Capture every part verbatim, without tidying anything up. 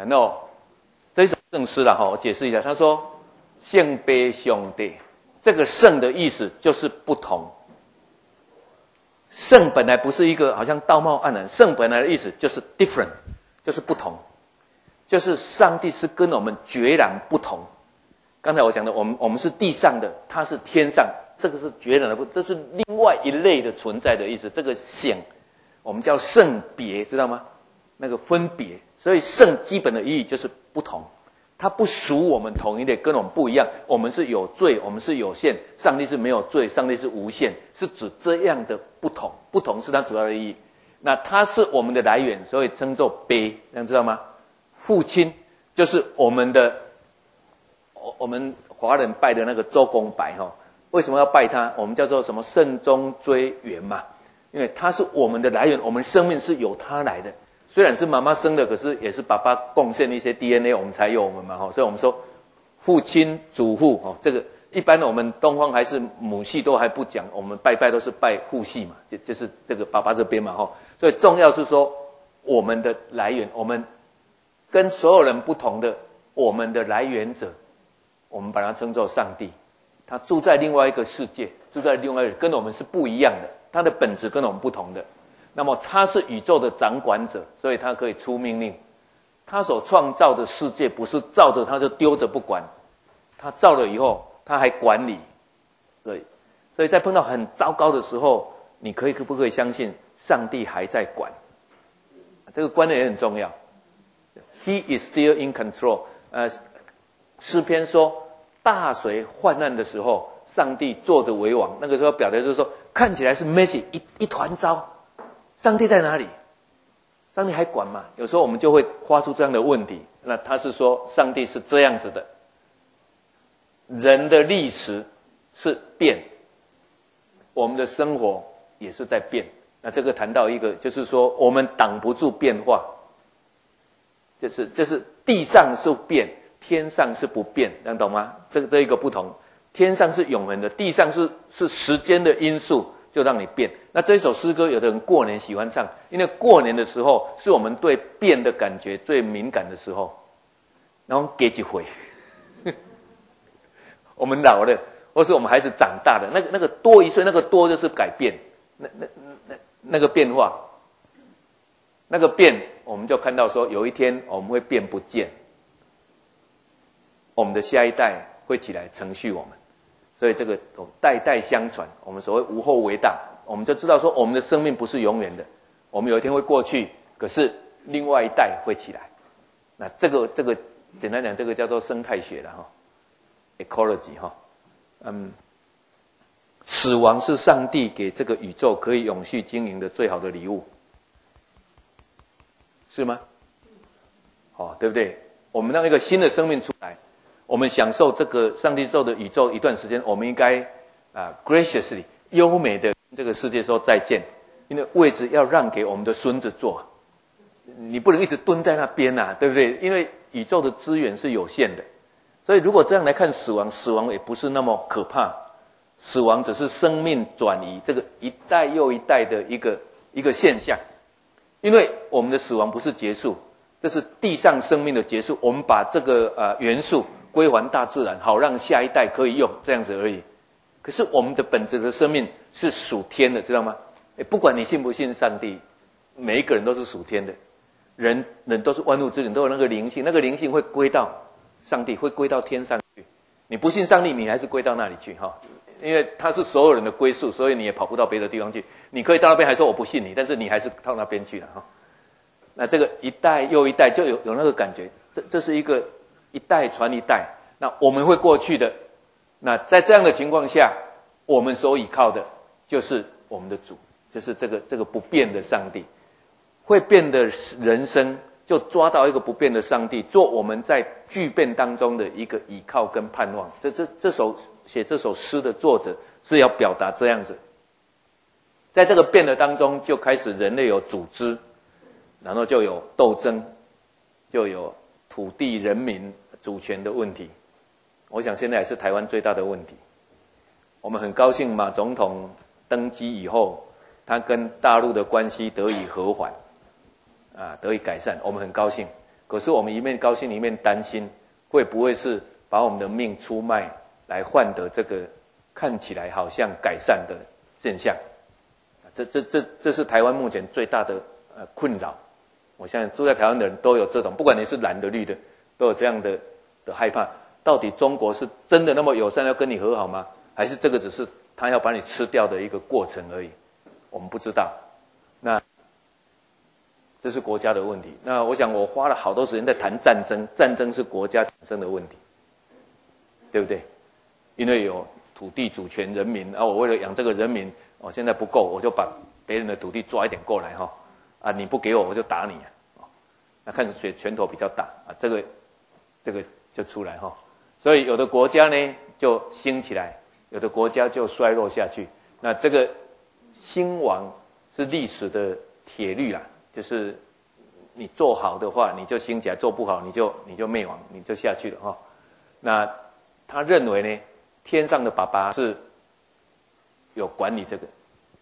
然后这一首圣诗了哈，我解释一下，他说圣杯兄弟，这个圣的意思就是不同。圣本来不是一个好像道貌岸然，圣本来的意思就是 different， 就是不同，就是上帝是跟我们决然不同。刚才我讲的，我们我们是地上的，他是天上，这个是决然的不，这是另外一类的存在的意思。这个显，我们叫圣别，知道吗？那个分别，所以圣基本的意义就是不同，它不属我们同一类，跟我们不一样。我们是有罪，我们是有限，上帝是没有罪，上帝是无限，是指这样的不同。不同是它主要的意义。那它是我们的来源，所以称作悲，这样知道吗？父亲就是我们的。我们华人拜的那个周公伯哈，为什么要拜他？我们叫做什么慎终追远嘛，因为他是我们的来源，我们生命是由他来的。虽然是妈妈生的，可是也是爸爸贡献一些 D N A， 我们才有我们嘛哈。所以我们说父亲、祖父哦，这个一般的我们东方还是母系都还不讲，我们拜拜都是拜父系嘛，就就是这个爸爸这边嘛哈。所以重要是说我们的来源，我们跟所有人不同的，我们的来源者。我们把它称作上帝，他住在另外一个世界，住在另外一个，跟我们是不一样的，他的本质跟我们不同的。那么他是宇宙的掌管者，所以他可以出命令。他所创造的世界不是造着他就丢着不管，他造了以后他还管理。对，所以在碰到很糟糕的时候，你可以可不可以相信上帝还在管？这个观念也很重要。He is still in control。呃。诗篇说，大水泛滥的时候，上帝坐着为王。那个时候表达就是说，看起来是 messy 一一团糟，上帝在哪里？上帝还管吗？有时候我们就会发出这样的问题。那他是说，上帝是这样子的，人的历史是变，我们的生活也是在变。那这个谈到一个，就是说我们挡不住变化，就是就是地上是变。天上是不变，这样懂吗？这这一个不同，天上是永恒的，地上是是时间的因素，就让你变。那这一首诗歌，有的人过年喜欢唱，因为过年的时候是我们对变的感觉最敏感的时候。然后给几回，我们老了，或是我们孩子长大了，那个那个多一岁，那个多就是改变，那那那那个变化，那个变，我们就看到说，有一天我们会变不见。我们的下一代会起来承续我们，所以这个代代相传，我们所谓无后为大，我们就知道说我们的生命不是永远的，我们有一天会过去，可是另外一代会起来。那这个这个简单讲，这个叫做生态学了哈 ，ecology 哈，嗯，死亡是上帝给这个宇宙可以永续经营的最好的礼物，是吗？哦，对不对？我们让一个新的生命出来。我们享受这个上帝造的宇宙一段时间，我们应该啊 graciously 优美的这个世界说再见，因为位置要让给我们的孙子坐，你不能一直蹲在那边啊，对不对？因为宇宙的资源是有限的，所以如果这样来看死亡，死亡也不是那么可怕，死亡只是生命转移这个一代又一代的一个一个现象，因为我们的死亡不是结束，这是地上生命的结束，我们把这个呃元素归还大自然，好让下一代可以用，这样子而已。可是我们的本质的生命是属天的，知道吗？不管你信不信上帝，每一个人都是属天的，人人都是万物之灵，都有那个灵性，那个灵性会归到上帝，会归到天上去。你不信上帝，你还是归到那里去哈，因为他是所有人的归宿，所以你也跑不到别的地方去。你可以到那边还说我不信你，但是你还是到那边去了哈。那这个一代又一代就有有那个感觉，这这是一个。一代传一代，那我们会过去的。那在这样的情况下，我们所依靠的就是我们的主，就是这个这个不变的上帝。会变的人生，就抓到一个不变的上帝，做我们在巨变当中的一个依靠跟盼望。这这这首写这首诗的作者是要表达这样子。在这个变的当中，就开始人类有组织，然后就有斗争，就有土地、人民主权的问题。我想现在也是台湾最大的问题。我们很高兴马总统登基以后，他跟大陆的关系得以和缓，啊，得以改善，我们很高兴。 可是我们一面高兴一面担心，会不会是把我们的命出卖来换得这个看起来好像改善的现象？这这这这是台湾目前最大的呃困扰。我相信住在台湾的人都有这种，不管你是蓝的绿的，都有这样的的害怕。到底中国是真的那么友善要跟你和好吗？还是这个只是他要把你吃掉的一个过程而已？我们不知道。那这是国家的问题。那我想我花了好多时间在谈战争，战争是国家产生的问题，对不对？因为有土地主权人民啊，我为了养这个人民，我、哦、现在不够，我就把别人的土地抓一点过来哈、哦，啊你不给我我就打你啊，哦、那看谁拳头比较大啊，这个这个就出来哈、哦。所以有的国家呢就兴起来，有的国家就衰落下去。那这个兴亡是历史的铁律啦，就是你做好的话你就兴起来，做不好你就你就灭亡，你就下去了哈、哦。那他认为呢，天上的爸爸是有管理这个，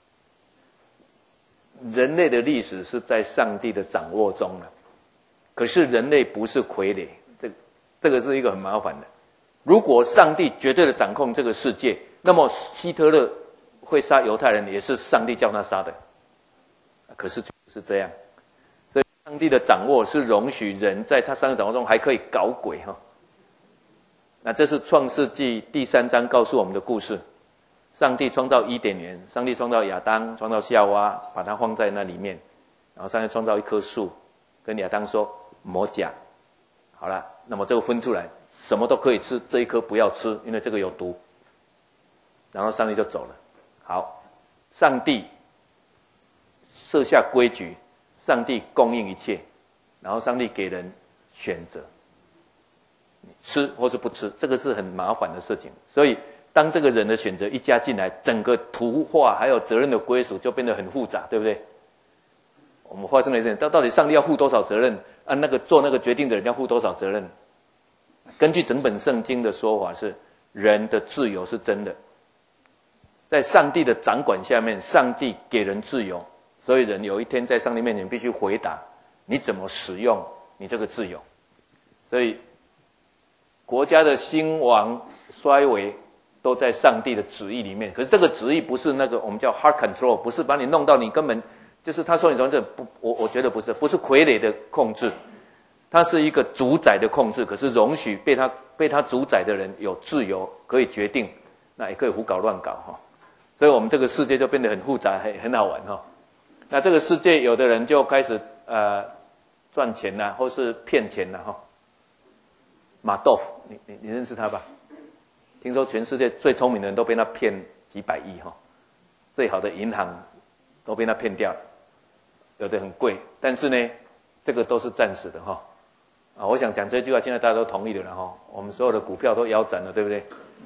人类的历史是在上帝的掌握中了。可是人类不是傀儡，这这个是一个很麻烦的。如果上帝绝对的掌控这个世界，那么希特勒会杀犹太人也是上帝叫他杀的。可是就是这样，所以上帝的掌握是容许人在他上帝掌握中还可以搞鬼哈。那这是创世纪第三章告诉我们的故事。上帝创造伊甸园，上帝创造亚当，创造夏娃，把它放在那里面，然后上帝创造一棵树，跟亚当说莫甲。好了，那么这个分出来，什么都可以吃，这一颗不要吃，因为这个有毒。然后上帝就走了。好，上帝设下规矩，上帝供应一切，然后上帝给人选择，吃或是不吃，这个是很麻烦的事情。所以当这个人的选择一加进来，整个图画还有责任的归属就变得很复杂，对不对？我们发生了一件，到到底上帝要负多少责任？啊，那个做那个决定的人要负多少责任？根据整本圣经的说法是，人的自由是真的，在上帝的掌管下面，上帝给人自由，所以人有一天在上帝面前必须回答，你怎么使用你这个自由？所以国家的兴亡衰微都在上帝的旨意里面。可是这个旨意不是那个我们叫 heart control， 不是把你弄到你根本就是他说你从这不，我我觉得不是，不是傀儡的控制，它是一个主宰的控制。可是容许被他被他主宰的人有自由，可以决定，那也可以胡搞乱搞哈。所以我们这个世界就变得很复杂，很很好玩哈。那这个世界有的人就开始呃赚钱呐、啊，或是骗钱呐、啊、哈。马豆腐，你你你认识他吧？听说全世界最聪明的人都被他骗几百亿哈，最好的银行都被他骗掉了，有的很贵，但是呢，这个都是暂时的哈。啊，我想讲这句话，现在大家都同意的了哈。我们所有的股票都腰斩了，对不对？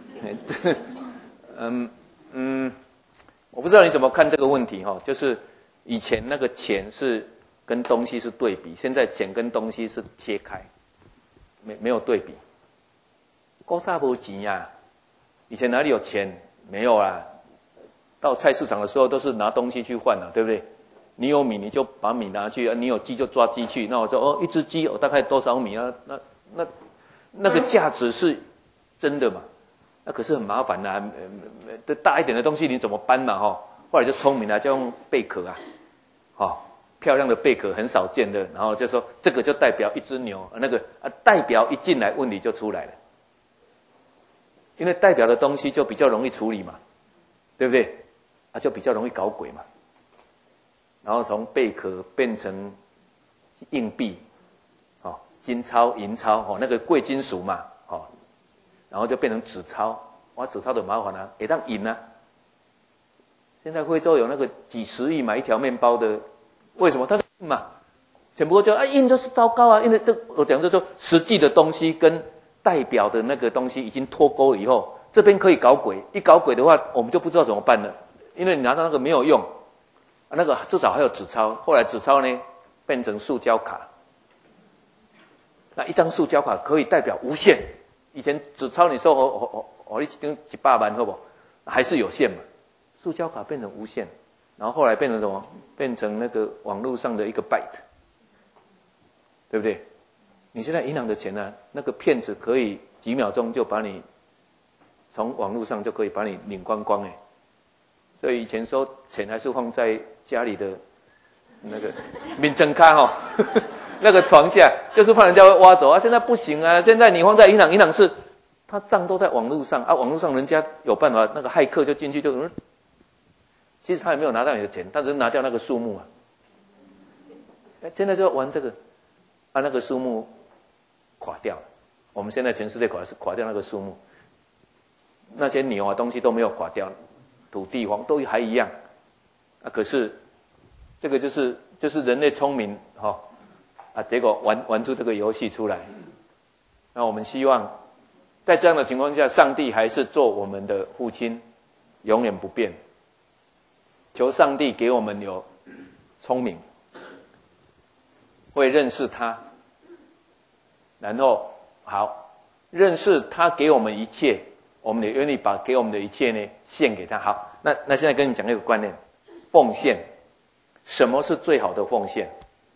嗯嗯，我不知道你怎么看这个问题哈，就是以前那个钱是跟东西是对比，现在钱跟东西是切开。没没有对比，古早没钱呀，以前哪里有钱？没有啊。到菜市场的时候都是拿东西去换啊，对不对？你有米你就把米拿去，你有鸡就抓鸡去。那我说哦，一只鸡我、哦、大概多少米啊？那那那个价值是真的嘛？那可是很麻烦呐、啊，这大一点的东西你怎么搬嘛？哈、哦，后来就聪明了，就用贝壳啊，哦。漂亮的贝壳很少见的，然后就说这个就代表一只牛，那个啊代表一进来问题就出来了，因为代表的东西就比较容易处理嘛，对不对？啊，就比较容易搞鬼嘛。然后从贝壳变成硬币，哦，金钞、银钞，哦，那个贵金属嘛，哦，然后就变成纸钞，哇，纸钞的麻烦啊，也当印啊。现在惠州有那个几十亿买一条面包的。为什么？他印嘛，只不过就啊印就是糟糕啊，因为这我讲就说实际的东西跟代表的那个东西已经脱钩了以后，这边可以搞鬼，一搞鬼的话，我们就不知道怎么办了，因为你拿到那个没有用，啊、那个至少还有纸钞，后来纸钞呢变成塑胶卡，那一张塑胶卡可以代表无限，以前纸钞你说我我我我一张几百万好不好？还是有限嘛，塑胶卡变成无限。然后后来变成什么？变成那个网络上的一个 byte， 对不对？ 你现在银行的钱呢、啊，那个骗子可以几秒钟就把你从网络上就可以把你领光光哎。所以以前说钱还是放在家里的那个民政卡哈，那个床下，就是怕人家会挖走啊。现在不行啊，现在你放在银行，银行是他账都在网络上啊，网络上人家有办法，那个骇客就进去就，其实他也没有拿到你的钱，他只是拿掉那个数目啊。现在就要玩这个，啊，那个数目垮掉了。我们现在全世界垮是垮掉那个数目，那些牛啊东西都没有垮掉，土地黄都还一样啊。可是这个就是就是人类聪明哈、哦、啊，结果玩玩出这个游戏出来。那我们希望在这样的情况下，上帝还是做我们的父亲，永远不变。求上帝给我们有聪明，会认识他，然后好认识他给我们一切，我们也愿意把给我们的一切呢献给他。好，那那现在跟你讲一个观念，奉献。什么是最好的奉献？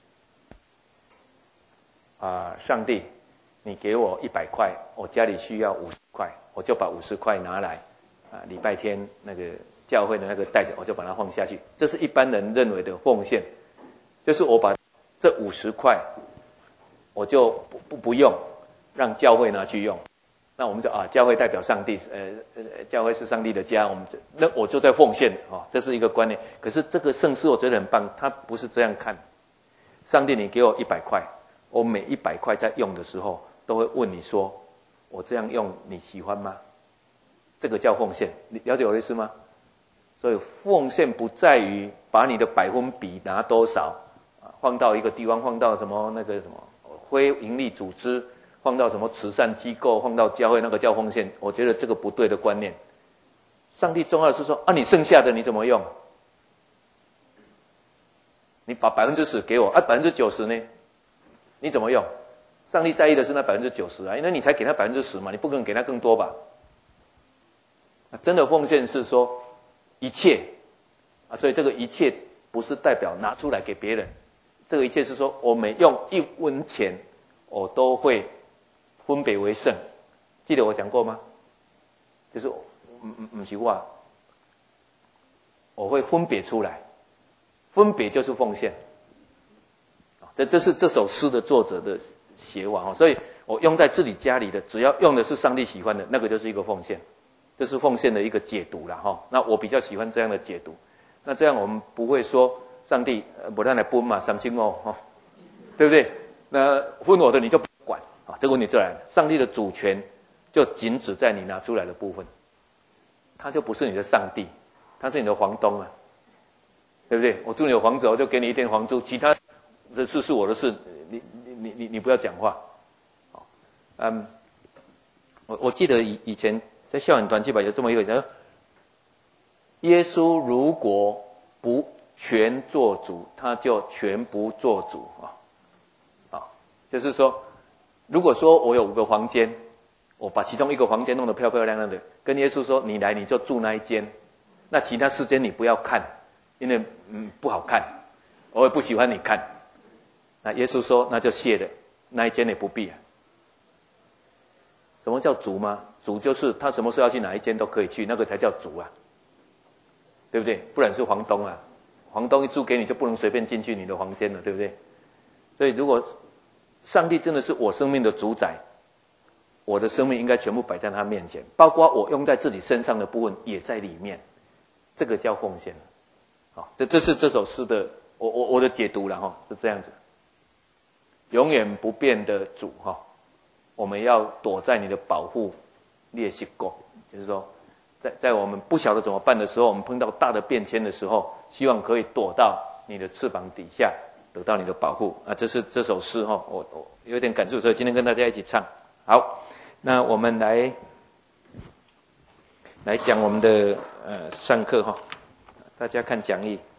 啊、呃，上帝，你给我一百块，我家里需要五十块，我就把五十块拿来，啊、呃，礼拜天那个教会的那个袋子，我就把它放下去。这是一般人认为的奉献，就是我把这五十块，我就不不不用，让教会拿去用。那我们就啊，教会代表上帝，呃呃，教会是上帝的家，我们就那我就在奉献啊、哦，这是一个观念。可是这个圣诗我觉得很棒，他不是这样看。上帝，你给我一百块，我每一百块在用的时候，都会问你说，我这样用你喜欢吗？这个叫奉献，你了解我的意思吗？所以奉献不在于把你的百分比拿多少啊，放到一个地方，放到什么那个什么非营利组织。放到什么慈善机构，放到教会，那个叫奉献。我觉得这个不对的观念。上帝重要的是说啊，你剩下的你怎么用？你把百分之十给我啊，百分之九十呢？你怎么用？上帝在意的是那百分之九十啊，因为你才给他百分之十嘛，你不可能给他更多吧？真的奉献是说一切啊，所以这个一切不是代表拿出来给别人，这个一切是说我每用一分钱，我都会分别为圣，记得我讲过吗？就是嗯嗯嗯，是话，我会分别出来，分别就是奉献。这这是这首诗的作者的写法，所以我用在自己家里的，只要用的是上帝喜欢的，那个就是一个奉献，这是奉献的一个解读啦哈。那我比较喜欢这样的解读，那这样我们不会说上帝不让来分嘛，三千哦哈，对不对？那分我的你就。啊，这个问题就来了。上帝的主权就仅止在你拿出来的部分，他就不是你的上帝，他是你的房东啊，对不对？我住你的房子，我就给你一点房租，其他的事是我的事，你你你你你不要讲话。好，嗯，我我记得以以前在校园团契吧，有这么一个人，耶稣如果不全做主，他就全不做主啊，啊，就是说。如果说我有五个房间，我把其中一个房间弄得漂漂亮亮的，跟耶稣说你来你就住那一间，那其他四间你不要看，因为嗯不好看，我也不喜欢你看。那耶稣说那就谢了，那一间也不必啊。什么叫主吗？主就是他什么时候要去哪一间都可以去，那个才叫主啊，对不对？不然是房东啊，房东一租给你就不能随便进去你的房间了，对不对？所以如果上帝真的是我生命的主宰，我的生命应该全部摆在他面前，包括我用在自己身上的部分也在里面，这个叫奉献。好，这这是这首诗的我我我的解读了哈，是这样子。永远不变的主哈，我们要躲在你的保护列西过，就是说，在在我们不晓得怎么办的时候，我们碰到大的变迁的时候，希望可以躲到你的翅膀底下。得到你的保护啊！这是这首诗哈，我我有点感触，所以今天跟大家一起唱。好，那我们来来讲我们的呃上课哈，大家看讲义。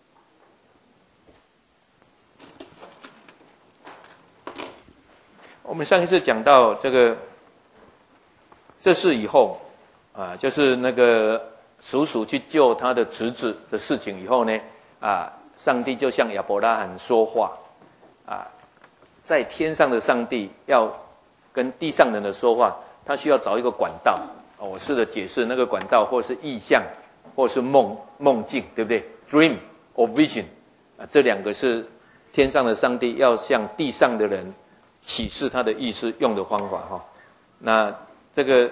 我们上一次讲到这个，这事以后啊，就是那个叔叔去救他的侄子的事情以后呢，啊。上帝就向亚伯拉罕说话，啊， 在天上的上帝要跟地上人的说话，他需要找一个管道。哦、我试着解释那个管道，或是意象，或是梦梦境，对不对 ？Dream or vision 啊，这两个是天上的上帝要向地上的人启示他的意思用的方法哈。那这个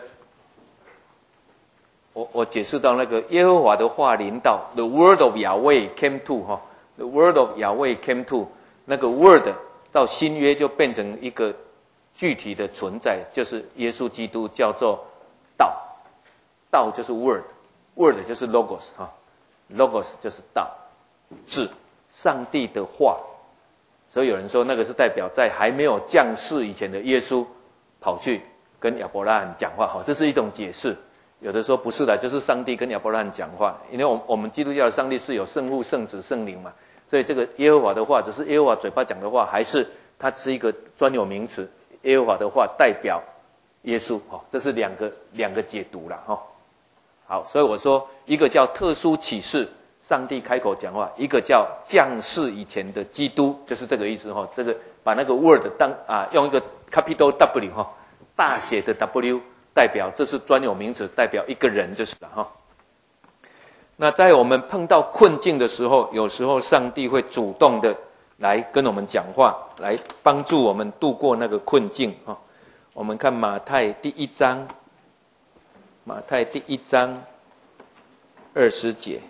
我我解释到那个耶和华的话临到 ，The word of Yahweh came to 哈 ，The word of Yahweh came to 那个 word 到新约就变成一个具体的存在，就是耶稣基督叫做道，道就是 word，word 就是 logos 哈 ，logos 就是道，是上帝的话。所以有人说那个是代表在还没有降世以前的耶稣跑去跟亚伯拉罕讲话，哈，这是一种解释。有的说不是的，就是上帝跟亚伯拉罕讲话，因为我我们基督教的上帝是有圣父、圣子、圣灵嘛，所以这个耶和华的话只是耶和华嘴巴讲的话，还是它是一个专有名词？耶和华的话代表耶稣，哈，这是两个两个解读啦，哈。好，所以我说一个叫特殊启示。上帝开口讲话，一个叫降世以前的基督，就是这个意思哈。这个把那个 word 当啊，用一个 capital W 哈，大写的 W 代表这是专有名词，代表一个人就是了哈。那在我们碰到困境的时候，有时候上帝会主动的来跟我们讲话，来帮助我们度过那个困境哈。我们看马太第一章，马太第一章二十节。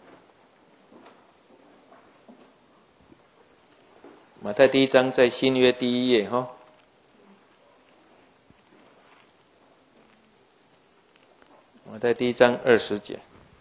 马太第一章在新约第一页哈，马太第一章二十节，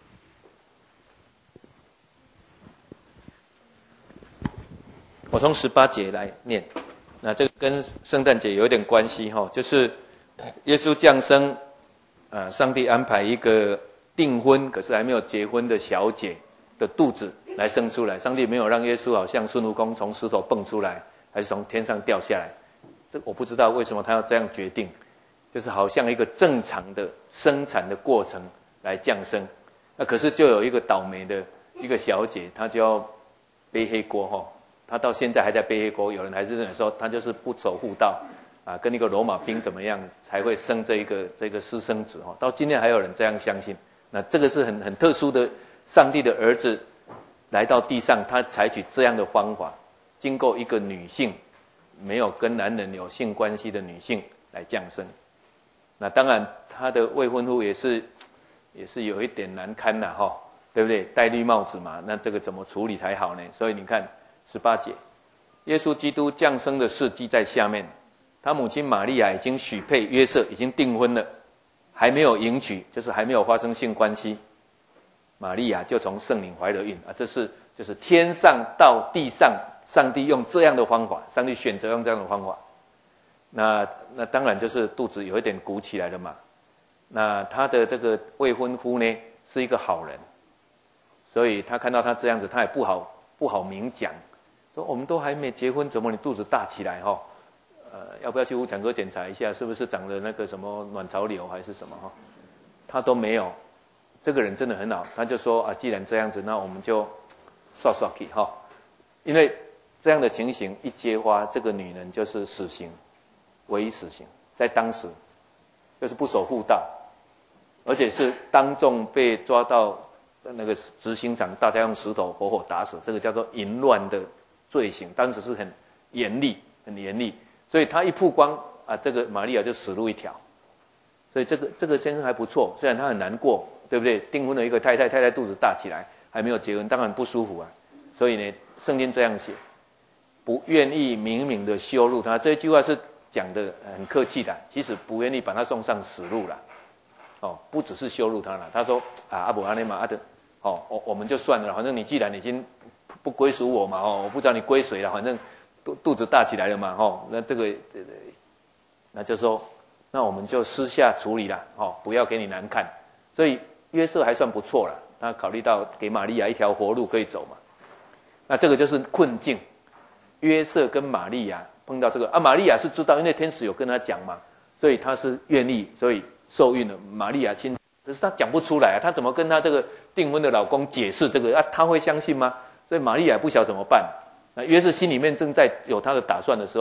我从十八节来念。那这个跟圣诞节有一点关系哈，就是耶稣降生，呃，上帝安排一个订婚可是还没有结婚的小姐的肚子来生出来，上帝没有让耶稣好像孙悟空从石头蹦出来，还是从天上掉下来。这我不知道为什么他要这样决定，就是好像一个正常的生产的过程来降生。那可是就有一个倒霉的一个小姐，她就要背黑锅哈。她到现在还在背黑锅，有人还是认为说她就是不守妇道啊，跟一个罗马兵怎么样才会生这一个这个私生子哈。到今天还有人这样相信。那这个是很很特殊的，上帝的儿子来到地上，他采取这样的方法，经过一个女性没有跟男人有性关系的女性来降生。那当然他的未婚夫也是也是有一点难堪啦齁，对不对？戴绿帽子嘛，那这个怎么处理才好呢？所以你看十八节，耶稣基督降生的事记在下面。他母亲玛利亚已经许配约瑟，已经订婚了，还没有迎娶，就是还没有发生性关系。玛利亚就从圣灵怀了孕啊，这是就是天上到地上，上帝用这样的方法，上帝选择用这样的方法。那那当然就是肚子有一点鼓起来了嘛。那他的这个未婚夫呢是一个好人，所以他看到他这样子，他也不好不好明讲，说我们都还没结婚，怎么你肚子大起来哈？呃，要不要去妇产科检查一下，是不是长了那个什么卵巢瘤还是什么哈？他都没有。这个人真的很好，他就说啊，既然这样子，那我们就刷刷去哈，因为这样的情形一揭发，这个女人就是死刑，唯一死刑，在当时就是不守妇道，而且是当众被抓到那个执行长，大家用石头活活打死，这个叫做淫乱的罪行，当时是很严厉，很严厉，所以他一曝光啊，这个玛利亚就死路一条，所以这个这个先生还不错，虽然他很难过。对不对？订婚的一个太太，太太肚子大起来，还没有结婚，当然不舒服啊。所以呢，圣经这样写，不愿意明明的羞辱他。这一句话是讲的很客气的，其实不愿意把他送上死路了。哦，不只是羞辱他了。他说啊，阿伯阿内玛阿德，哦，我我们就算了，反正你既然已经不归属我嘛，哦，我不知道你归谁了，反正肚肚子大起来了嘛，哦，那这个，那就说，那我们就私下处理了，哦，不要给你难看。所以约瑟还算不错了，他考虑到给玛利亚一条活路可以走嘛。那这个就是困境。约瑟跟玛利亚碰到这个啊，玛利亚是知道，因为天使有跟他讲嘛，所以他是愿意，所以受孕了。玛利亚亲，可是他讲不出来啊，他怎么跟他这个订婚的老公解释这个啊？他会相信吗？所以玛利亚不晓得怎么办。那约瑟心里面正在有他的打算的时候，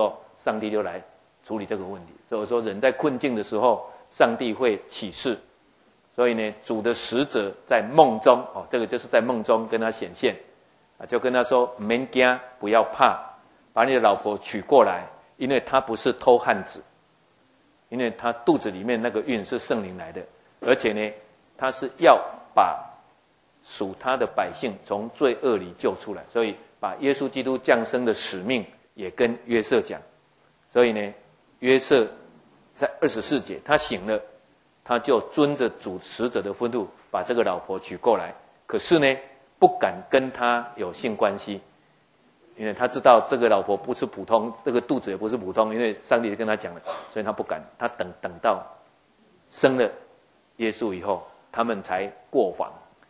上帝就来处理这个问题。所以说，人在困境的时候，上帝会启示。所以呢，主的使者在梦中，哦，这个就是在梦中跟他显现，啊，就跟他说：“免惊，不要怕，把你的老婆娶过来，因为她不是偷汉子，因为她肚子里面那个孕是圣灵来的，而且呢，她是要把属她的百姓从罪恶里救出来，所以把耶稣基督降生的使命也跟约瑟讲。所以呢，约瑟在二十四节，他醒了。”他就遵着主使者的吩咐，把这个老婆娶过来。可是呢，不敢跟他有性关系，因为他知道这个老婆不是普通，这个肚子也不是普通，因为上帝跟他讲了，所以他不敢。他等等到生了耶稣以后，他们才过房。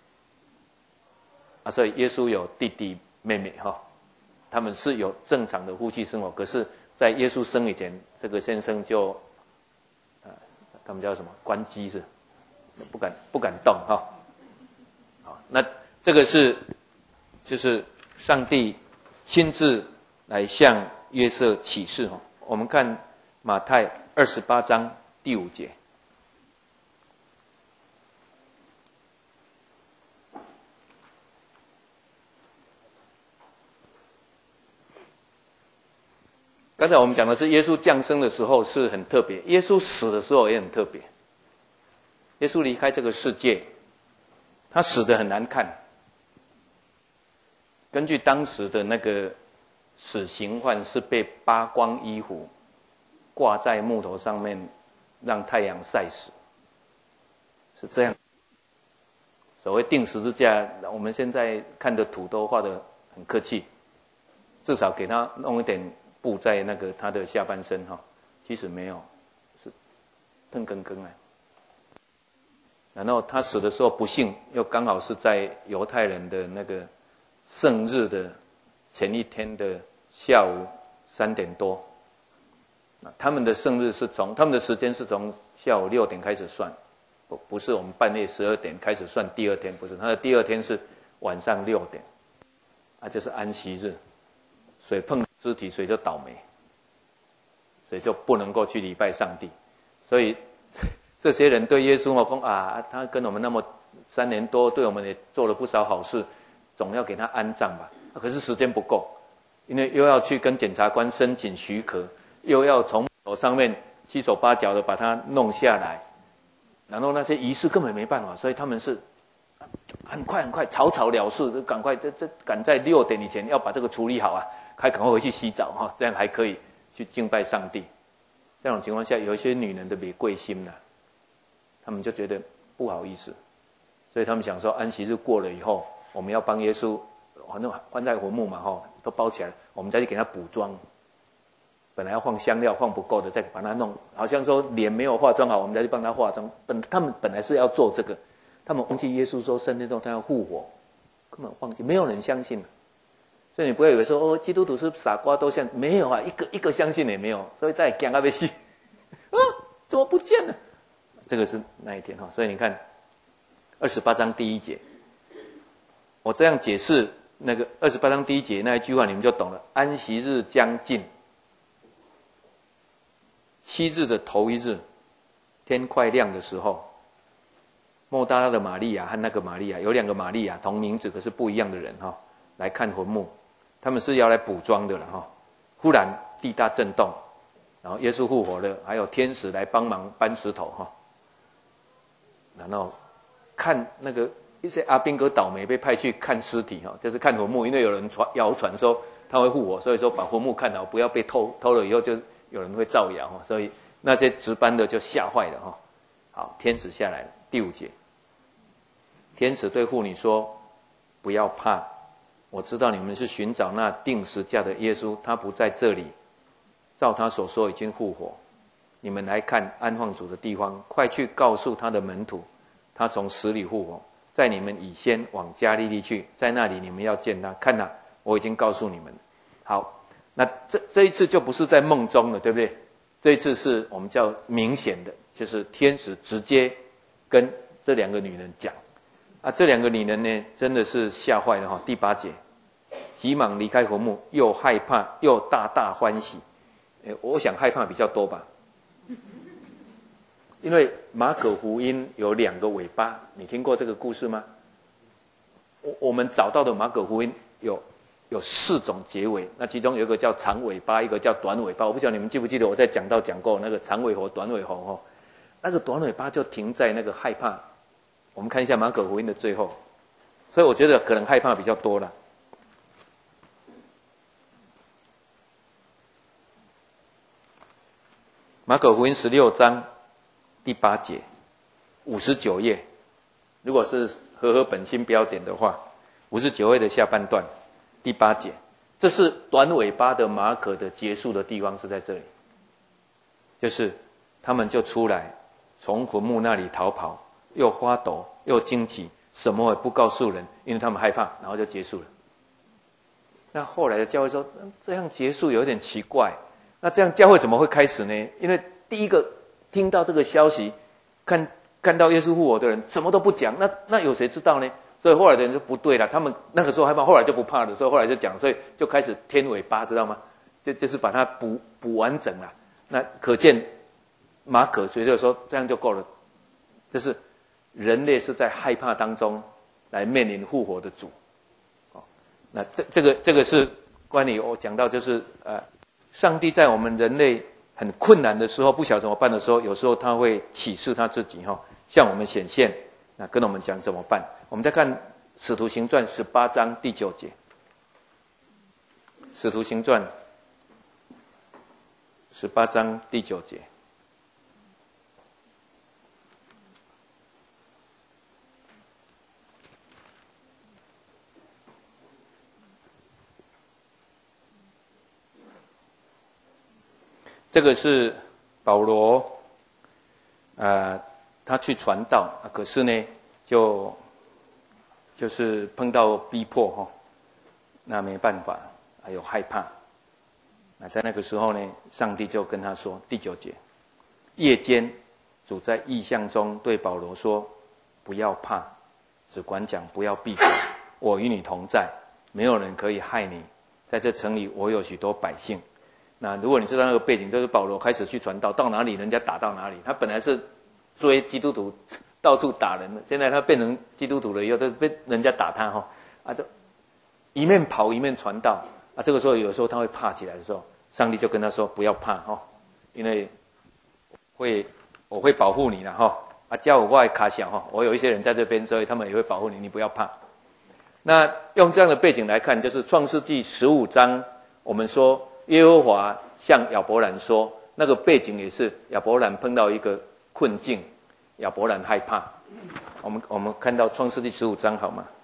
啊，所以耶稣有弟弟妹妹哈，他们是有正常的夫妻生活。可是，在耶稣生以前，这个先生就。他们叫什么？关机是，不敢不敢动哈。好，那这个是，就是上帝亲自来向约瑟启示哈。我们看马太二十八章第五节。刚才我们讲的是耶稣降生的时候是很特别，耶稣死的时候也很特别。耶稣离开这个世界，他死得很难看。根据当时的那个死刑犯是被扒光衣服，挂在木头上面，让太阳晒死，是这样。所谓钉十字架，我们现在看的图都画得很客气，至少给他弄一点布在那个他的下半身哈，其实没有，是碰更更啊。然后他死的时候不幸又刚好是在犹太人的那个圣日的前一天的下午三点多，他们的圣日是从他们的时间是从下午六点开始算，不不是我们半夜十二点开始算第二天，不是，他的第二天是晚上六点，啊，就是安息日，水碰肢体，水就倒霉，所以就不能够去礼拜上帝。所以这些人对耶稣嘛说啊，他跟我们那么三年多，对我们也做了不少好事，总要给他安葬吧。啊、可是时间不够，因为又要去跟检察官申请许可，又要从手上面七手八脚的把它弄下来，然后那些仪式根本没办法，所以他们是很快很快草草了事，就赶快这这赶在六点以前要把这个处理好啊，还赶快回去洗澡哈，这样还可以去敬拜上帝。这种情况下，有一些女人的没贵心呐、啊，他们就觉得不好意思，所以他们想说安息日过了以后，我们要帮耶稣，反正放在坟墓嘛哈，都包起来，我们再去给他补妆。本来要放香料放不够的，再把它弄，好像说脸没有化妆好，我们再去帮他化妆。本他们本来是要做这个，他们忘记耶稣说圣殿中他要复活，根本忘记，没有人相信。所以你不要以为说哦，基督徒是傻瓜都相，没有啊，一个一个相信也没有，所以在讲啊被戏，啊，怎么不见了？这个是那一天哈，所以你看二十八章第一节，我这样解释那个二十八章第一节那一句话，你们就懂了。安息日将近，七日的头一日，天快亮的时候，莫大拉的玛利亚和那个玛利亚有两个玛利亚同名字，可是不一样的人哈，来看坟墓，他们是要来补妆的了哈。忽然地大震动，然后耶稣复活了，还有天使来帮忙搬石头哈。然后看那个一些阿兵哥倒霉被派去看尸体哈，就是看坟墓，因为有人传谣传说他会复活，所以说把坟墓看好，不要被偷，偷了以后就有人会造谣哈，所以那些值班的就吓坏了哈。好，天使下来了，第五节，天使对妇女说：“不要怕，我知道你们是寻找那钉十架的耶稣，他不在这里，照他所说已经复活。你们来看安放主的地方，快去告诉他的门徒，他从死里复活，在你们以先往加利利去，在那里你们要见他。看哪，我已经告诉你们。”好，那这这一次就不是在梦中了，对不对？这一次是我们叫明显的，就是天使直接跟这两个女人讲啊，这两个女人呢真的是吓坏了哈。第八节，急忙离开坟墓，又害怕又大大欢喜。 我想害怕比较多吧，因为马可福音有两个尾巴，你听过这个故事吗？我我们找到的马可福音有有四种结尾，那其中有一个叫长尾巴，一个叫短尾巴。我不晓得你们记不记得我在讲到讲过那个长尾猴、短尾猴哦，那个短尾巴就停在那个害怕。我们看一下马可福音的最后，所以我觉得可能害怕比较多了。马可福音十六章第八节，五十九页，如果是和合本新标点的话，五十九页的下半段第八节，这是短尾巴的马可的结束的地方是在这里，就是他们就出来从坟墓那里逃跑，又发抖又惊奇，什么也不告诉人，因为他们害怕，然后就结束了。那后来的教会说，这样结束有点奇怪，那这样教会怎么会开始呢？因为第一个听到这个消息，看看到耶稣复活的人什么都不讲，那那有谁知道呢？所以后来的人就不对了，他们那个时候害怕，后来就不怕了，所以后来就讲，所以就开始添尾巴，知道吗？就就是把它补补完整了。那可见马可觉得说这样就够了，就是人类是在害怕当中来面临复活的主。哦，那这这个这个是关于我讲到，就是呃，上帝在我们人类很困难的时候，不晓得怎么办的时候，有时候他会启示他自己哈、哦，向我们显现，那跟我们讲怎么办。我们再看《使徒行传》十八章第九节，《使徒行传》十八章第九节。这个是保罗，呃，他去传道，可是呢，就就是碰到逼迫哈、哦，那没办法，还有害怕。那在那个时候呢，上帝就跟他说，第九节，夜间，主在异象中对保罗说：“不要怕，只管讲，不要闭口，我与你同在，没有人可以害你。在这城里，我有许多百姓。”那如果你知道那个背景，就是保罗开始去传道，到哪里人家打到哪里。他本来是追基督徒，到处打人的，现在他变成基督徒了以后，就被人家打他哈啊，就一面跑一面传道啊。这个时候有时候他会怕起来的时候，上帝就跟他说：“不要怕哈，因为会我会保护你的哈啊，叫我过来卡小哈，我有一些人在这边，所以他们也会保护你，你不要怕。”那用这样的背景来看，就是创世纪十五章，我们说。耶和华向亚伯兰说，那个背景也是亚伯兰碰到一个困境，亚伯兰害怕。我们我们看到创世纪十五章好吗？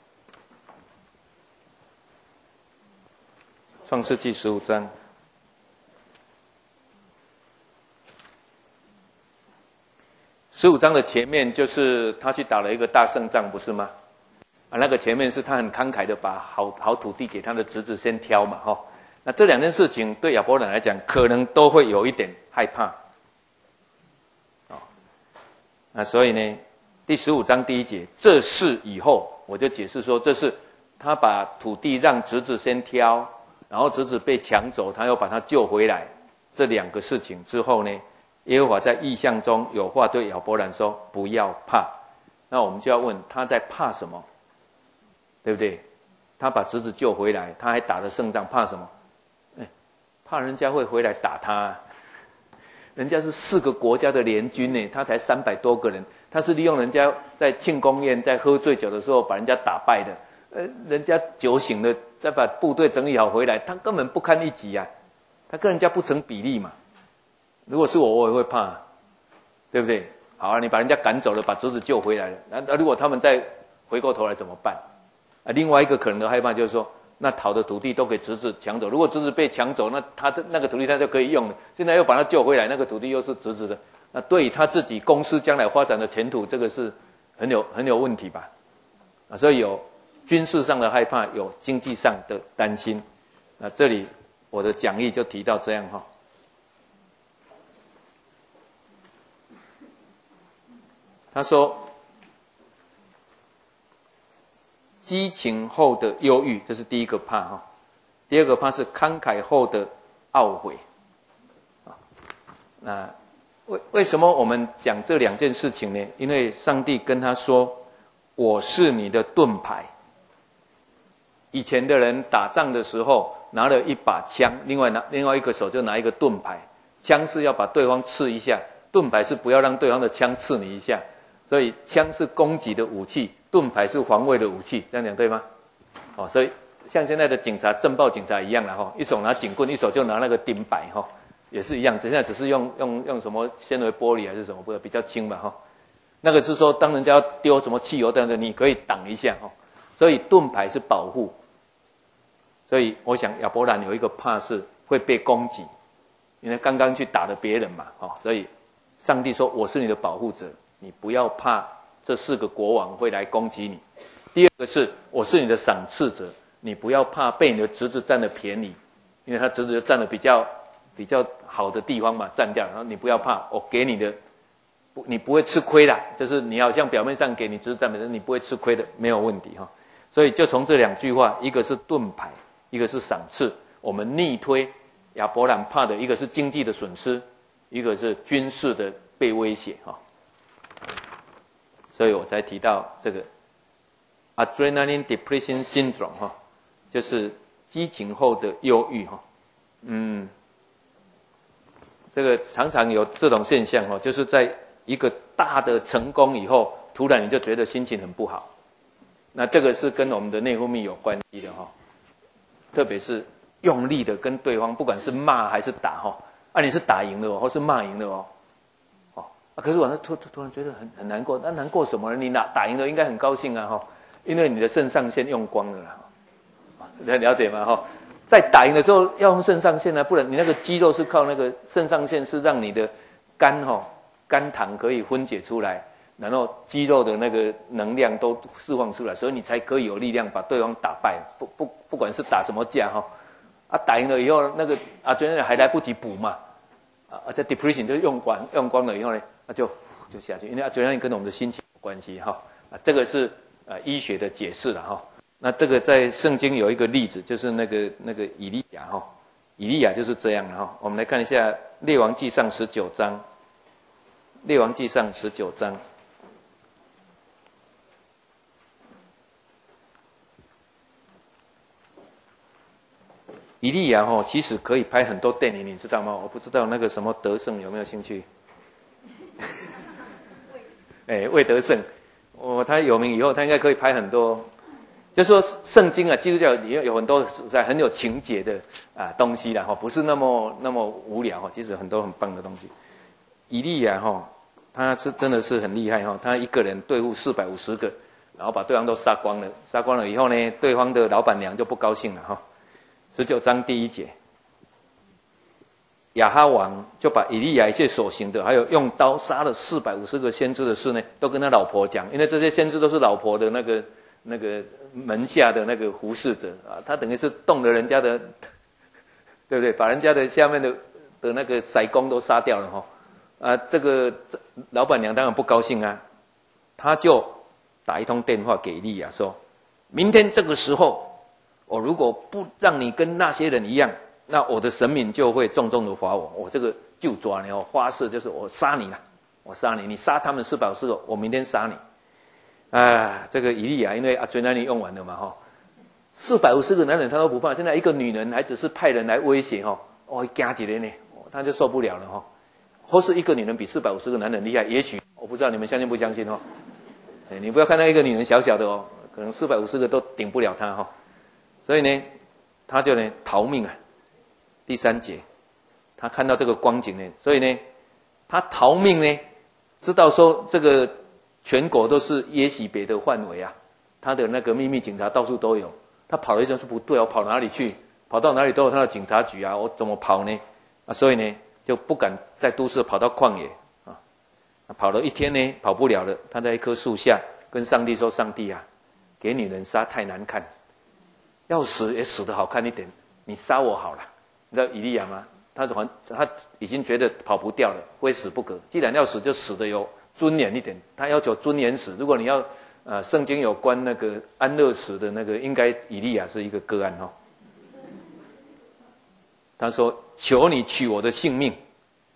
创世纪十五章，十五章的前面就是他去打了一个大胜仗，不是吗？啊，那个前面是他很慷慨的把好好土地给他的侄子先挑嘛，哈、哦。那这两件事情对亚伯兰来讲，可能都会有一点害怕，哦，那所以呢，第十五章第一节，这事以后，我就解释说，这是他把土地让侄子先挑，然后侄子被抢走，他又把他救回来，这两个事情之后呢，耶和华在异象中有话对亚伯兰说：“不要怕。”那我们就要问，他在怕什么？对不对？他把侄子救回来，他还打了胜仗，怕什么？怕人家会回来打他，人家是四个国家的联军呢，他才三百多个人，他是利用人家在庆功宴、在喝醉酒的时候把人家打败的，呃，人家酒醒了，再把部队整理好回来，他根本不堪一击啊，他跟人家不成比例嘛。如果是我，我也会怕，对不对？好啊，你把人家赶走了，把侄子救回来了，那那如果他们再回过头来怎么办？啊，另外一个可能的害怕就是说，那讨的土地都给侄子抢走，如果侄子被抢走，那他的那个土地他就可以用了。现在又把他救回来，那个土地又是侄子的，那对于他自己公司将来发展的前途，这个是很有很有问题吧？啊，所以有军事上的害怕，有经济上的担心。那这里我的讲义就提到这样哈。他说，激情后的忧郁，这是第一个怕哈。第二个怕是慷慨后的懊悔。 那为为什么我们讲这两件事情呢？因为上帝跟他说：“我是你的盾牌。”以前的人打仗的时候，拿了一把枪，另外拿另外一个手就拿一个盾牌。枪是要把对方刺一下，盾牌是不要让对方的枪刺你一下。所以枪是攻击的武器，盾牌是防卫的武器，这样讲对吗？哦，所以像现在的警察、政报警察一样了哈，一手拿警棍，一手就拿那个钉牌哈，也是一样。现在只是用用用什么纤维玻璃还是什么，不比较轻吧哈。那个是说，当人家要丢什么汽油弹的，你可以挡一下哈。所以盾牌是保护。所以我想亚伯兰有一个怕是会被攻击，因为刚刚去打了别人嘛，哦，所以上帝说我是你的保护者，你不要怕这四个国王会来攻击你。第二个是我是你的赏赐者，你不要怕被你的侄子占了便宜，因为他侄子占了比较比较好的地方嘛，占掉，然后你不要怕，我给你的，不你不会吃亏的，就是你好像表面上给你侄子占便宜，你不会吃亏的，没有问题哈。所以就从这两句话，一个是盾牌，一个是赏赐，我们逆推亚伯兰怕的一个是经济的损失，一个是军事的被威胁哈。所以我才提到这个 adrenaline depletion syndrome 哈，就是激情后的忧郁哈。嗯，这个常常有这种现象哈，就是在一个大的成功以后，突然你就觉得心情很不好。那这个是跟我们的内分泌有关系的哈，特别是用力的跟对方，不管是骂还是打哈，啊你是打赢了哦，或是骂赢了哦。啊、可是我突突突然觉得很很难过，那难过什么呢？你打打赢了应该很高兴啊哈，因为你的肾上腺用光了啦，了了解吗哈？在打赢的时候要用肾上腺啊，不然你那个肌肉是靠那个肾上腺是让你的肝哈肝糖可以分解出来，然后肌肉的那个能量都释放出来，所以你才可以有力量把对方打败。不不不管是打什么架哈，啊打赢了以后那个啊觉得还来不及补嘛，啊这 depletion 就用光用光了以后呢。那就就下去，因为啊，主要跟我们的心情有关系哈啊，这个是呃医学的解释了哈。那这个在圣经有一个例子，就是那个那个以利亚哈，以利亚就是这样的哈。我们来看一下列王纪上十九章，列王纪上十九章，以利亚哈其实可以拍很多电影，你知道吗？我不知道那个什么得胜有没有兴趣。哎，魏德胜，哦，他有名以后，他应该可以拍很多。就说圣经啊，基督教也有很多在很有情节的啊东西啦，哈，不是那么那么无聊哈，其实很多很棒的东西。以利亚哈，他是真的是很厉害哈，他一个人对付四百五十个，然后把对方都杀光了，杀光了以后呢，对方的老板娘就不高兴了哈。十九章第一节。亚哈王就把以利亚一切所行的，还有用刀杀了四百五十个先知的事呢，都跟他老婆讲，因为这些先知都是老婆的那个那个门下的那个服侍者啊，他等于是动了人家的，对不对？把人家的下面的的那个宰工都杀掉了哈，啊，这个老板娘当然不高兴啊，他就打一通电话给以利亚说，明天这个时候，我如果不让你跟那些人一样。那我的神明就会重重的罚我，我这个就抓你，我发誓就是我杀你了，我杀你，你杀他们四百五十个，我明天杀你。啊，这个以利亚因为阿追那里用完了嘛哈，四百五十个男人他都不怕，现在一个女人还只是派人来威胁哈，哦，加几人呢，他就受不了了哈。或是一个女人比四百五十个男人厉害，也许我不知道你们相信不相信哦。你不要看到一个女人小小的哦，可能四百五十个都顶不了她哈。所以呢，他就呢逃命啊。第三节，他看到这个光景呢，所以呢，他逃命呢，知道说这个全国都是耶洗别的范围啊，他的那个秘密警察到处都有，他跑了一阵说不对，我跑哪里去？跑到哪里都有他的警察局啊，我怎么跑呢？啊，所以呢就不敢在都市跑到旷野啊，跑了一天呢，跑不了了，他在一棵树下跟上帝说：“上帝啊，给女人杀太难看，要死也死得好看一点，你杀我好了。”你知道以利亚吗？他还他已经觉得跑不掉了，非死不可。既然要死，就死得有尊严一点。他要求尊严死。如果你要呃，圣经有关那个安乐死的那个，应该以利亚是一个个案哈、哦。他说：“求你取我的性命。”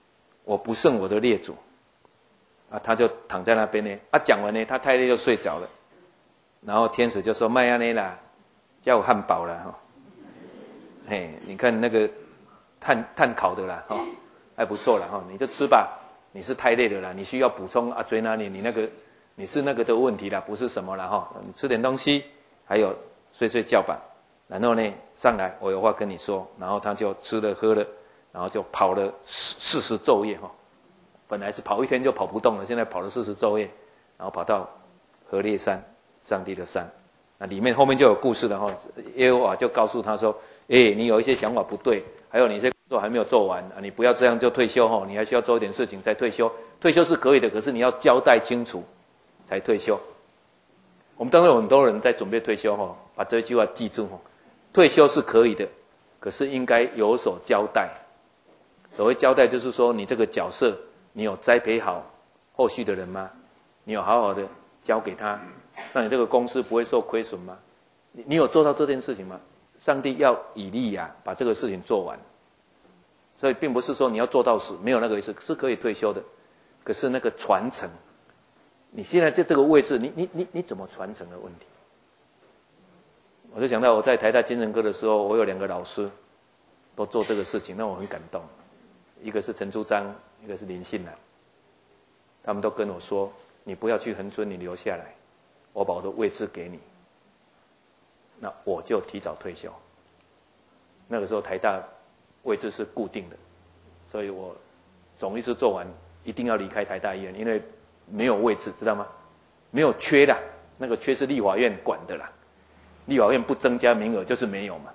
我不胜我的列祖。啊，他就躺在那边呢。啊，讲完呢，他太累就睡着了。然后天使就说：“麦亚内啦，叫我汉堡了哈。哦”嘿，你看那个碳碳烤的啦，哈、哦，还不错啦哈、哦，你就吃吧。你是太累了啦，你需要补充啊，追那里你那个你是那个的问题啦，不是什么啦哈、哦。你吃点东西，还有睡睡觉吧。然后呢，上来我有话跟你说。然后他就吃了喝了，然后就跑了四十昼夜哈。哦本来是跑一天就跑不动了，现在跑了四十昼夜，然后跑到何烈山，上帝的山。那里面后面就有故事了哈。耶和华就告诉他说：“哎，你有一些想法不对，还有你这工作还没有做完啊，你不要这样就退休哈，你还需要做一点事情再退休。退休是可以的，可是你要交代清楚才退休。”我们当中有很多人在准备退休哈，把这句话记住哈。退休是可以的，可是应该有所交代。所谓交代，就是说你这个角色。你有栽培好后续的人吗？你有好好的交给他，让你这个公司不会受亏损吗？你你有做到这件事情吗？上帝要以利亚把这个事情做完，所以并不是说你要做到死，没有那个意思，是可以退休的。可是那个传承，你现在在这个位置，你你你你怎么传承的问题？我就想到我在台大精神科的时候，我有两个老师都做这个事情，让我很感动。一个是陈朱章，一个是林信兰，他们都跟我说：“你不要去恒春，你留下来，我把我的位置给你。”那我就提早退休。那个时候台大位置是固定的，所以我总医师做完一定要离开台大医院，因为没有位置，知道吗？没有缺啦，那个缺是立法院管的啦，立法院不增加名额就是没有嘛。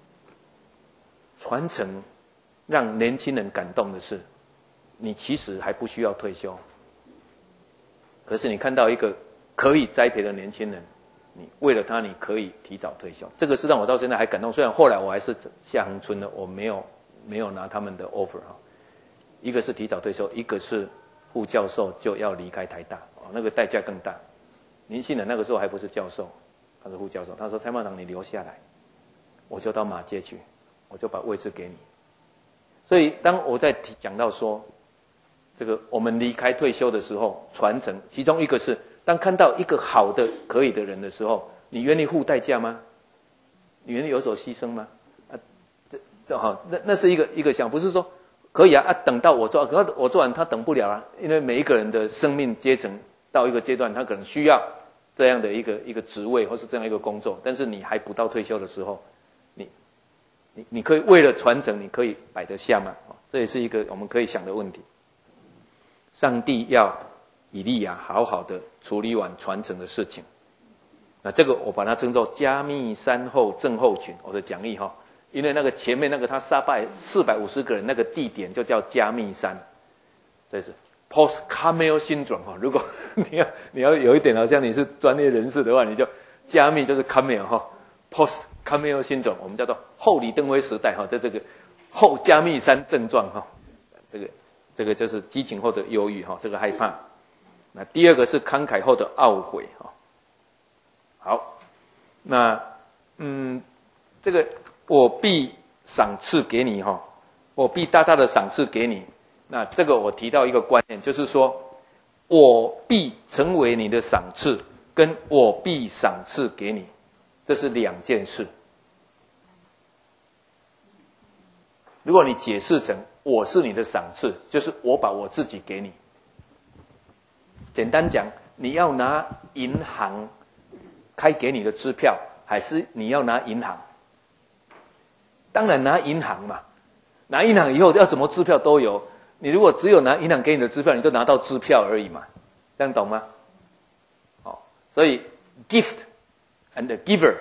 传承。让年轻人感动的是，你其实还不需要退休，可是你看到一个可以栽培的年轻人，你为了他，你可以提早退休，这个是让我到现在还感动。虽然后来我还是下恒春的，我没有没有拿他们的 offer 哈。一个是提早退休，一个是副教授就要离开台大，哦，那个代价更大。林信的那个时候还不是教授，他是副教授，他说：“蔡茂堂，你留下来，我就到马街去，我就把位置给你。”所以，当我在讲到说，这个我们离开退休的时候，传承，其中一个是，当看到一个好的、可以的人的时候，你愿意付代价吗？你愿意有所牺牲吗？啊，这这好，那那是一个一个想，不是说可以啊啊，等到我做，可能我做完他等不了啊，因为每一个人的生命阶层到一个阶段，他可能需要这样的一个一个职位或是这样一个工作，但是你还不到退休的时候。你你可以为了传承，你可以摆得下吗？这也是一个我们可以想的问题。上帝要以利亚好好的处理完传承的事情。那这个我把它称作加密山后症候群，我的讲义哈，因为那个前面那个他杀败四百五十个人那个地点就叫加密山，这是 post Carmel syndrome 哈。如果你要你要有一点好像你是专业人士的话，你就加密就是 Carmel 哈 ，post Carmel syndrome 我们叫做后李登辉时代哈，在这个后加密山症状哈，这个这个就是激情后的忧郁哈，这个害怕。那第二个是慷慨后的懊悔哈。好，那嗯，这个我必赏赐给你哈，我必大大的赏赐给你。那这个我提到一个观念，就是说我必成为你的赏赐，跟我必赏赐给你，这是两件事。如果你解释成我是你的赏赐，就是我把我自己给你。简单讲，你要拿银行开给你的支票，还是你要拿银行？当然拿银行嘛，拿银行以后要怎么支票都有。你如果只有拿银行给你的支票，你就拿到支票而已嘛，这样懂吗？好，所以 gift and giver。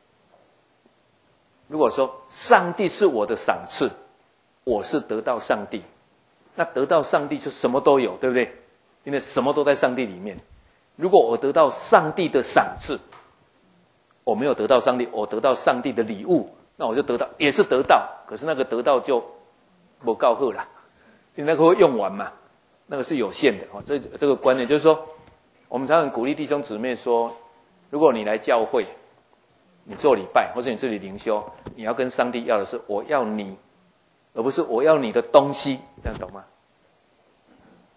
如果说上帝是我的赏赐，我是得到上帝，那得到上帝就什么都有，对不对？因为什么都在上帝里面。如果我得到上帝的赏赐，我没有得到上帝，我得到上帝的礼物，那我就得到，也是得到，可是那个得到就不够好啦，因为那个会用完嘛，那个是有限的。这这个观念就是说，我们常常鼓励弟兄姊妹说，如果你来教会，你做礼拜，或者你这里灵修，你要跟上帝要的是我要你，而不是我要你的东西，这样懂吗？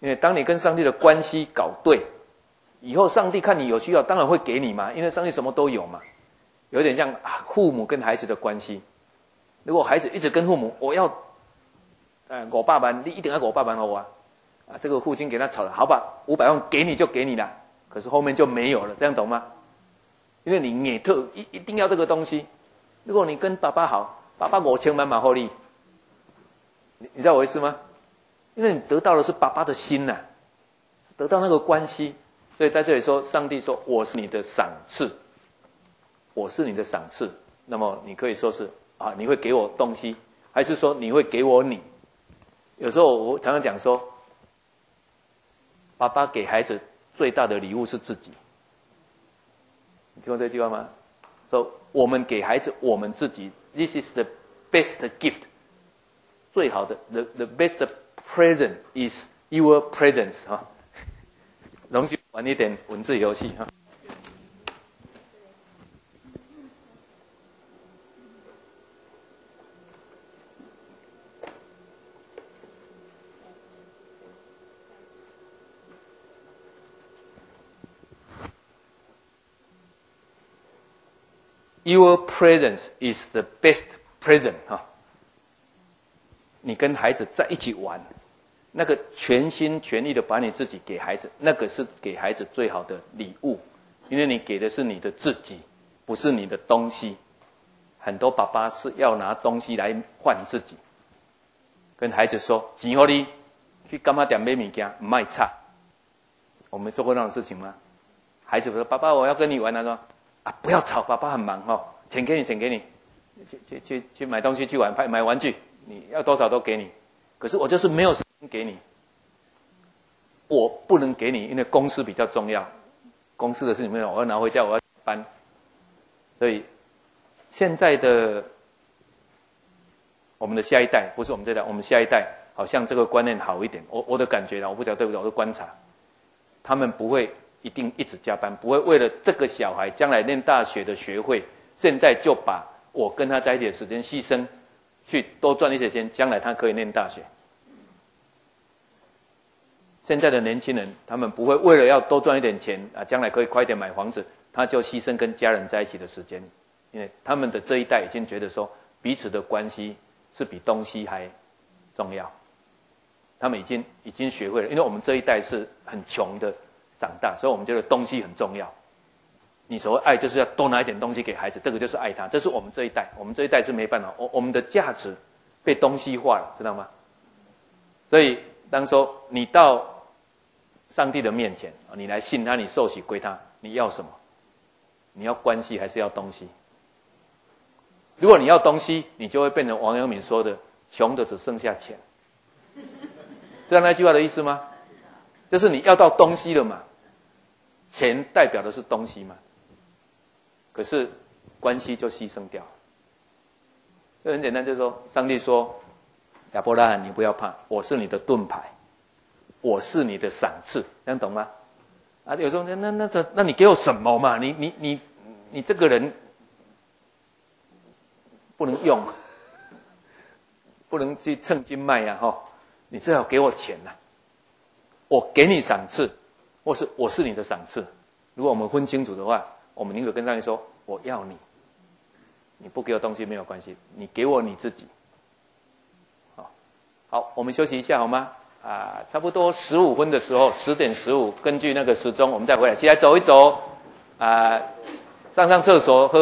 因为当你跟上帝的关系搞对，以后上帝看你有需要，当然会给你嘛，因为上帝什么都有嘛。有点像父母跟孩子的关系。如果孩子一直跟父母，我要，呃，我爸爸，你一定要我爸爸我啊，啊，这个父亲给他吵了，好吧，五百万给你就给你了，可是后面就没有了，这样懂吗？因为你眼特一一定要这个东西。如果你跟爸爸好，爸爸五千万马厚利，你你知道我意思吗？因为你得到的是爸爸的心呐、啊，得到那个关系，所以在这里说，上帝说我是你的赏赐，我是你的赏赐。那么你可以说是啊，你会给我东西，还是说你会给我你？有时候我常常讲说，爸爸给孩子最大的礼物是自己。你听过这句话吗？说我们给孩子我们自己 ，This is the best gift， 最好的 the the best present is your presence 哈。容许玩一点文字游戏哈。Your presence is the best present 哈。你跟孩子在一起玩，那个全心全意的把你自己给孩子，那个是给孩子最好的礼物，因为你给的是你的自己，不是你的东西。很多爸爸是要拿东西来换自己，跟孩子说：“钱给你，去干嘛店买物件，不卖差。”我们做过那种事情吗？孩子说：“爸爸，我要跟你玩。”他说：“啊，不要吵，爸爸很忙哦，钱给你，钱给你，去去去去买东西去玩，买玩具，你要多少都给你。可是我就是没有时间给你，我不能给你，因为公司比较重要，公司的事情没有，我要拿回家，我要搬。所以现在的我们的下一代，不是我们这一代，我们下一代好像这个观念好一点。我我的感觉啦，我不晓得对不对，我的观察，他们不会一定一直加班，不会为了这个小孩将来念大学的学费，现在就把我跟他在一起的时间牺牲，去多赚一些钱，将来他可以念大学。现在的年轻人，他们不会为了要多赚一点钱啊，将来可以快一点买房子，他就牺牲跟家人在一起的时间，因为他们的这一代已经觉得说彼此的关系是比东西还重要。他们已经已经学会了，因为我们这一代是很穷的长大，所以我们觉得东西很重要。你所谓爱，就是要多拿一点东西给孩子，这个就是爱他。这是我们这一代，我们这一代是没办法，我我们的价值被东西化了，知道吗？所以当说你到上帝的面前，你来信他，你受洗归他，你要什么？你要关系还是要东西？如果你要东西，你就会变成王阳明说的穷的只剩下钱。知道那句话的意思吗？就是你要到东西了嘛，钱代表的是东西嘛，可是关系就牺牲掉了。就很简单，就是说上帝说亚伯拉罕，你不要怕，我是你的盾牌，我是你的赏赐，这样懂吗？啊，有时候那那那那你给我什么嘛？你你你你这个人不能用，不能去称斤卖呀，哈！你最好给我钱呐、啊，我给你赏赐，或是我是你的赏赐。如果我们分清楚的话，我们宁可跟上帝说：我要你，你不给我东西没有关系，你给我你自己。好，好，我们休息一下好吗？啊，差不多十五分的时候，十点十五，根据那个时钟，我们再回来，起来走一走，啊，上上厕所，喝。